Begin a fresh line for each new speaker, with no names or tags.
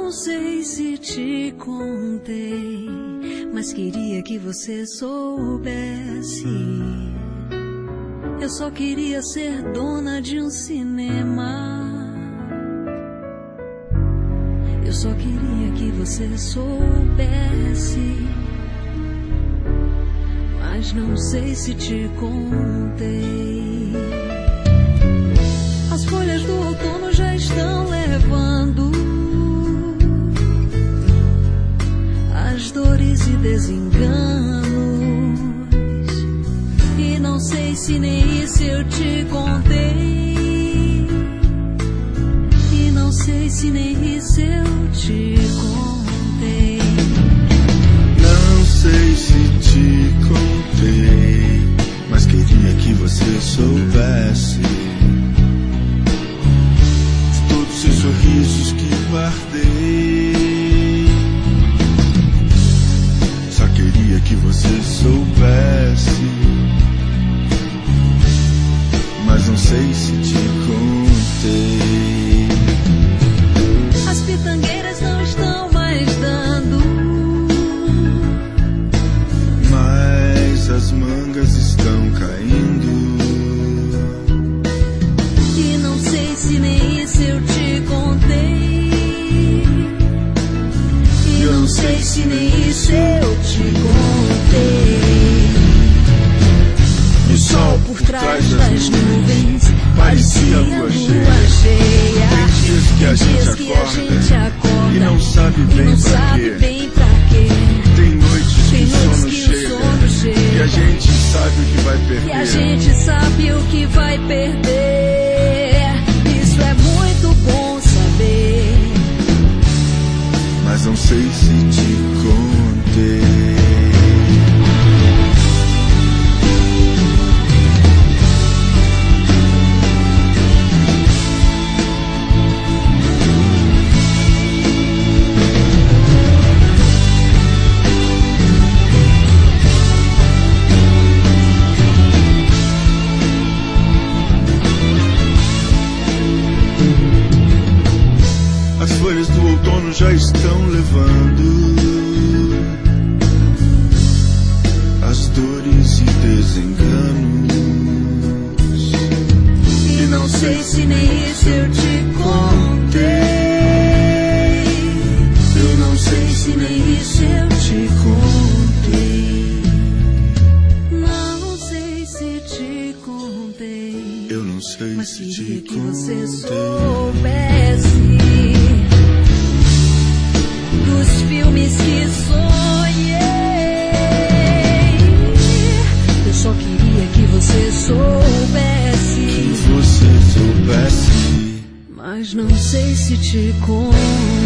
Não sei se te contei, mas queria que você soubesse. Eu só queria ser dona de um cinema. Eu só queria que você soubesse, mas não sei se te contei. As folhas do outono já estão levando as dores e desenganos, e não sei se nem isso eu te contei, e não sei se nem isso eu te contei.
Não sei se te contei, mas queria que você soubesse de todos os sorrisos que guardei. Só queria que você soubesse, mas não sei se te contei.
As pitangueiras não estão mais dando,
mas as mangas estão caindo.
e não sei se nem isso eu te contei, e não sei se nem isso eu te contei.
E o sol
Por trás das nuvens
parecia lua cheia. Tem dias que a gente acorda e não sabe bem pra quê. Tem noites que o sono chega e a gente sabe o que vai perder.
E a gente sabe o que vai perder. Isso é muito bom saber,
mas não sei se te contei. As folhas do outono já estão levando as dores e desenganos,
e não sei se nem isso eu te contei.
eu não sei se nem
isso eu te contei. Não sei se te contei,
eu não sei
mas
se
queria
te
que você
contei.
soubesse dos filmes que sonhei. Eu só queria que você soubesse,
Que você soubesse,
mas não sei se te contei.